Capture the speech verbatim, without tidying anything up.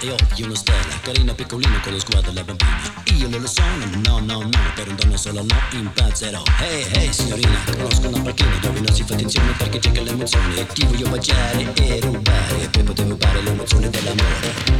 e occhio una stella, carina piccolina con lo sguardo alla bambina. Io non lo sono, no, no, no, per un donno solo no, impazzerò. Hey, hey, signorina, conosco una panchina dove non si fa attenzione perché c'è che l'emozione. Ti voglio baciare e rubare, e poi potevo rubare l'emozione dell'amore.